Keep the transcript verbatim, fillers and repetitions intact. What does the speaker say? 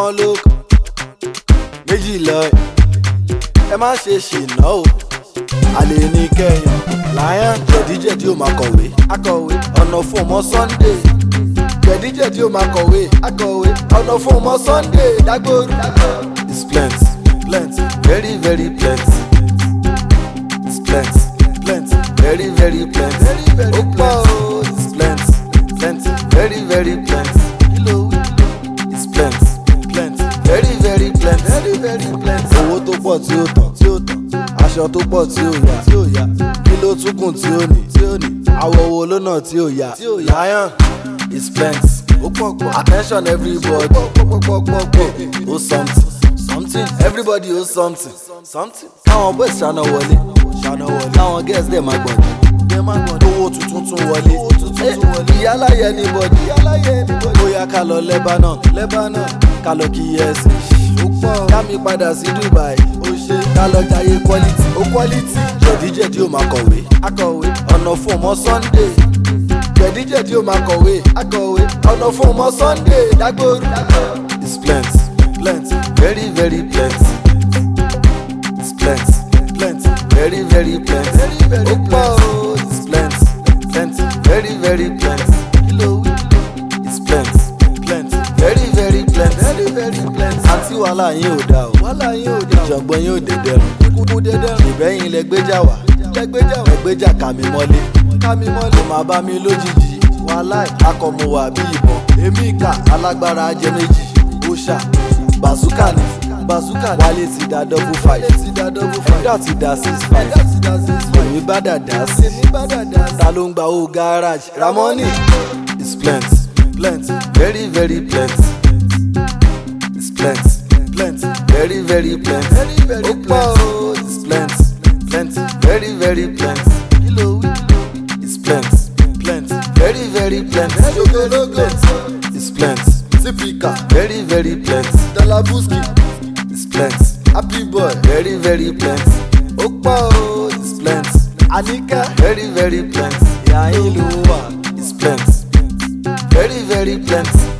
ọ̀kan ló méjì lọ ẹ má ṣe ṣìnà o àlè ní kẹyàn Lion jẹ̀díjẹ̀dí ò máa kọ̀wé akọ̀wé ọ̀nà fún ọmọ Sunday jẹ̀díjẹ̀dí ò máa kọ̀wé akọ̀wé ọ̀nà fún ọmọ Sunday dágbóru. It's plenty plenty very very plenty it's plenty plenty very very plenty ó pọ̀ o it's plenty plenty very very plenty it's plenty plenty very very plenty very very plenty owó tó pọ̀ tí ó tàn tí ó tàn aṣọ tó pọ̀ tí ó yá tí ó yá kí ló tún kùn tí ó ní tí ó ní àwọ̀ wo lónà tí ó yá tí ó yá. Lion is plenty ó pọ̀ pọ̀ attention everybody pọ̀ pọ̀ pọ̀ pọ̀ ó something something everybody ó something something káwọn boys ṣáná wọlé ṣáná wọlé káwọn girls dẹ̀ máa gbọ̀n dẹ̀ máa gbọ̀n owó tuntun tún wọlé owó tuntun tún wọlé ìyáláyé anybody ìyáláyé anybody bóyá ká lọ Lebanon Lebanon ká lọ kí yẹsì ó pọ̀ ká mi padà sí Dubai ó ṣe ká lọ jayé quality ó quality jẹ̀díjẹ̀dí ò máa kọ̀wé akọ̀wé ọ̀nà fún ọmọ Sunday jẹ̀díjẹ̀dí ò máa kọ̀wé akọ̀wé ọ̀nà fún ọmọ Sunday dágbóru. It's plenty plenty very very plenty it's plenty plenty very very plenty ó pọ̀ o it's plenty plenty very very plenty it's plenty plenty very very plenty very very plenty àti wàhálà yín ò dá o wàhálà yín ò dá o ìjọ̀gbọ́n yín ò dẹ̀dẹ̀rùn kúkú dẹ̀dẹ̀rùn ìbẹ́yìn lẹ́gbẹ́jà wá lẹ́gbẹ́jà wá lẹ́gbẹ́jà kà mí mọ́lé kà mí mọ́lé ó máa bá mi lójijì wàhálà akọ̀mọ̀ wà bí ìbọn èmi ìkà alágbára jẹ méjì ó ṣà bazooka ni bazooka ni wálé ti da double five ẹ̀dá ti da six five èmi bá dàda sí ta ló ń gba owó garage Ramoni. It's plenty plenty very very plenty it's plenty plenty very very plenty ó pọ̀ o it's plenty plenty very very plenty it's plenty plenty very very plenty it's plenty tipika very very plenty dalabuski it's plenty happy boy very very plenty ó pọ̀ o it's plenty anika very very plenty yayin ló wà it's plenty very very plenty.